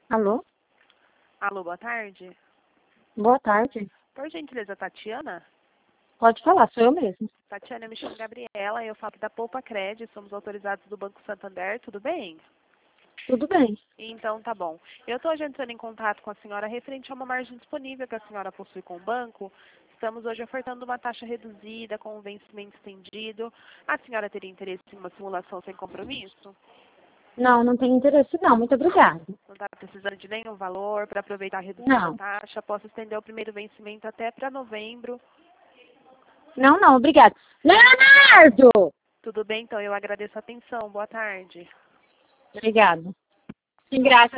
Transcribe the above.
Alô? Alô, boa tarde. Boa tarde. Por gentileza, Tatiana? Pode falar, sou eu mesmo. Tatiana, eu me chamo Gabriela, eu falo aqui da Poupa Cred, somos autorizados do Banco Santander, tudo bem? Tudo bem. Então, tá bom. Eu estou hoje entrando em contato com a senhora referente a uma margem disponível que a senhora possui com o banco. Estamos hoje ofertando uma taxa reduzida com um vencimento estendido. A senhora teria interesse em uma simulação sem compromisso? Não, não tenho interesse não. Muito obrigada. Não está precisando de nenhum valor para aproveitar a redução da Não. taxa? Posso estender o primeiro vencimento até para novembro. Não, não, obrigada. Leonardo! Tudo bem, então eu agradeço a atenção. Boa tarde. Obrigada. Sem graça.